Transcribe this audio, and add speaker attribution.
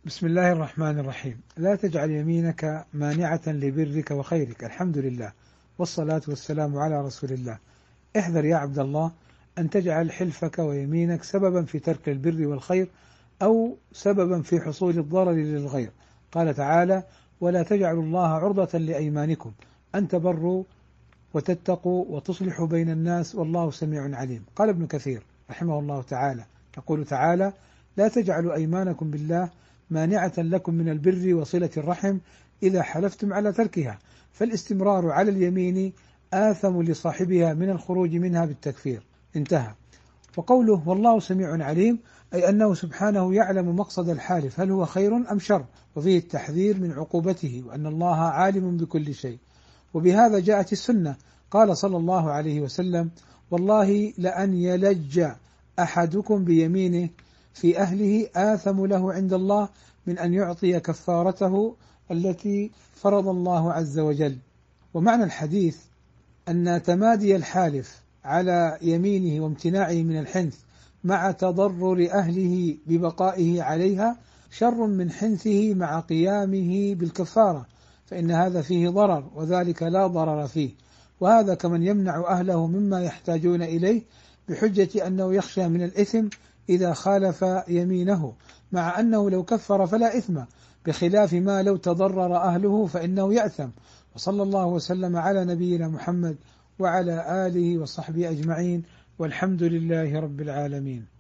Speaker 1: بسم الله الرحمن الرحيم. لا تجعل يمينك مانعة لبرك وخيرك. الحمد لله والصلاة والسلام على رسول الله. احذر يا عبد الله أن تجعل حلفك ويمينك سببا في ترك البر والخير أو سببا في حصول الضرر للغير. قال تعالى: ولا تجعلوا الله عرضة لأيمانكم أن تبروا وتتقوا وتصلحوا بين الناس والله سميع عليم. قال ابن كثير رحمه الله تعالى: يقول تعالى: لا تجعلوا أيمانكم بالله مانعة لكم من البر وصلة الرحم إذا حلفتم على تركها، فالاستمرار على اليمين آثم لصاحبها من الخروج منها بالتكفير. انتهى. وقوله والله سميع عليم أي أنه سبحانه يعلم مقصد الحالف هل هو خير أم شر، وفيه التحذير من عقوبته وأن الله عالم بكل شيء. وبهذا جاءت السنة. قال صلى الله عليه وسلم: والله لأن يلج أحدكم بيمينه في أهله آثم له عند الله من أن يعطي كفارته التي فرض الله عز وجل. ومعنى الحديث أن تمادي الحالف على يمينه وامتناعه من الحنث مع تضرر أهله ببقائه عليها شر من حنثه مع قيامه بالكفارة، فإن هذا فيه ضرر وذلك لا ضرر فيه. وهذا كمن يمنع أهله مما يحتاجون إليه بحجة أنه يخشى من الإثم إذا خالف يمينه، مع أنه لو كفر فلا إثم، بخلاف ما لو تضرر أهله فإنه يأثم. وصلى الله وسلم على نبينا محمد وعلى آله وصحبه أجمعين، والحمد لله رب العالمين.